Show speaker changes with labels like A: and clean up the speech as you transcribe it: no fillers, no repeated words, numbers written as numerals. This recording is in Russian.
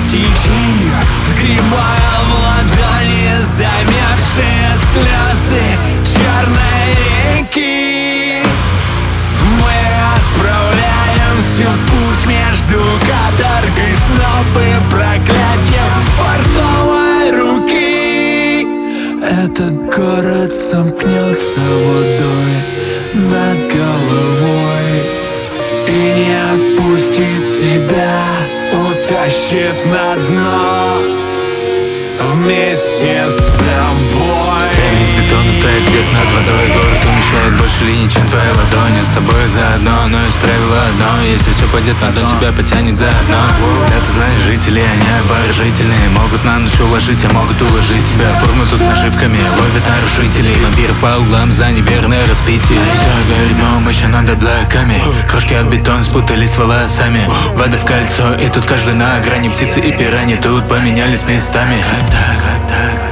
A: течению, сгребая в ладони замерзшие слезы черной реки. Мы отправляемся в путь между каторгой снов и проклятием фартовой руки. Этот город сомкнется водой над головой и не отпустит тебя, утащит на дно вместе с собой.
B: Стены из бетона стоят где-то над водой. Город умещает больше линий, чем твоя ладонь. Я с тобой заодно, но есть правило одно: если все пойдет на дно, тебя потянет заодно. Да, ты знаешь, жители, они обворожительные. Могут на ночь уложить, а могут уложить тебя. Форму тут с нашивками ловят нарушителей. Вампир по углам за неверное распитие. Все горит, но умыща над облаками. Крошки от бетона спутались с волосами. Вода в кольцо, и тут каждый на грани. Птицы и пираньи тут поменялись местами. Как так?